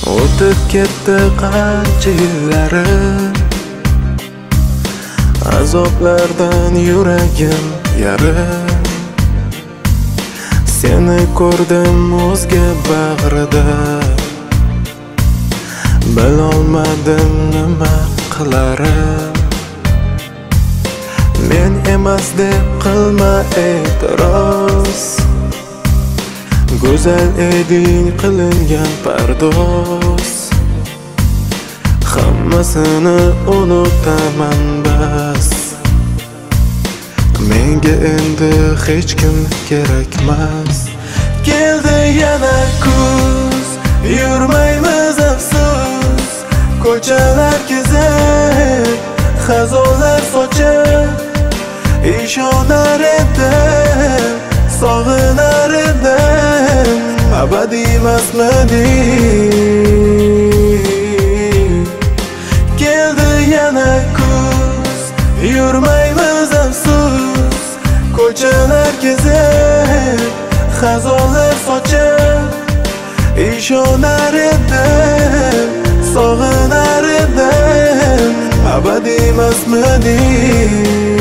O'tib ketdi qancha yillarim, azoblardan yuragim yarim. Seni ko'rdim o'zga bag'rida, bilolmadim nima qilarim. Men emas deb qilma e'tiroz, go'zal eding qilingan pardoz. Hammasini unutaman bas, menga endi hech kim kerakmas. Keldi yana kuz, yurmaymiz afsus, ko'chalar kezib, xazonlar sochib, ishonar edim, sog'inar edim, abadiy emasmiding. Keldi yana kuz, yurmaymiz afsus, ko'chalar kezib, xazonlar sochib, ishonar edim, sog'inar edim, abadiy emasmiding.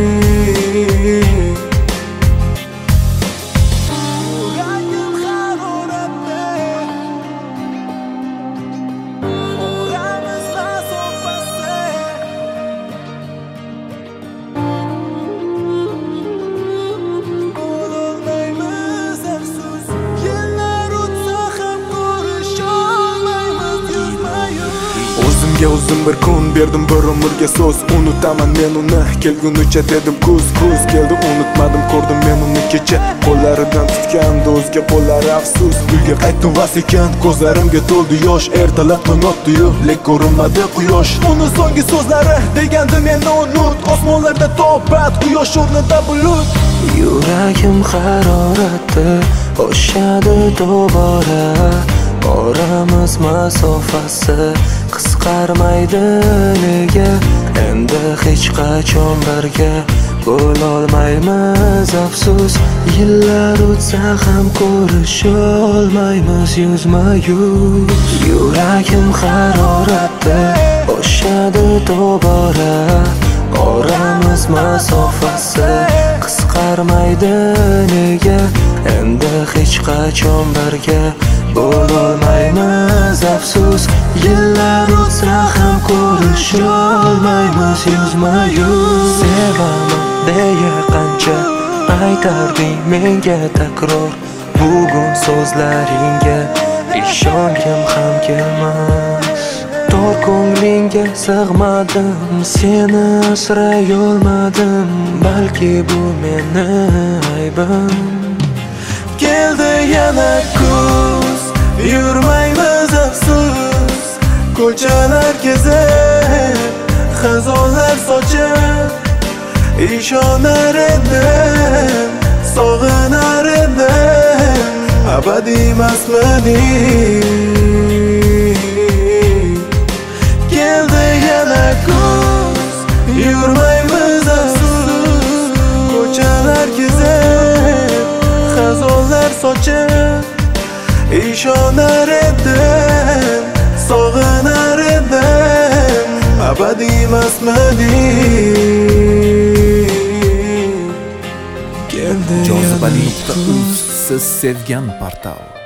O'zim bir kun berdim bir umrga so'z, unutaman men uni kelgunicha dedim kuz. Kuz keldi unutmadim, ko'rdim men uni kecha, qo'llaridan tutgandi o'zga qo'llari afsus. Uyga qaytdim vas ekan, ko'zlarimga to'ldi yosh, ertalab tong otdi-yu, lek ko'rinmadi quyosh. Uni so'nggi so'zlari degandi meni unut, osmonlarda to'bat, quyosh o'rnida bulut. Yuragim haroratda o'shadi tobora, oramiz masofasi qisqarmaydi nega? Endi hech qachon birga bo'lolmaymiz afsus. Yillar o'tsa ham ko'risholmaymiz yuzma-yuz. Yuragim haroratda o'shadi tobora, oramiz masofasi qisqarmaydi nega? Endi hech qachon birga bo'lolmaymiz afsus. Yillar o'tsa ham ko'risholmaymiz yuzma-yuz. Sevaman deya qancha aytarding menga takror, bugun so'zlaringga ishongim ham kelmas. Tor ko'nglingga sig'madim, seni asray olmadim, balki bu meni aybim. Keldi yana kuz, yurmaymiz afsus, ko'chalar kezib, xazonlar sochib, ishonar edim, sog'inar edim, abadiy emasmiding. Keldi yana kuz, yurmaymiz afsus, ko'chalar kezib, xazonlar sochib, ishonar edim, sog'inar edim, abadiy emasmiding. Jozibali.uz, siz sevgan portal.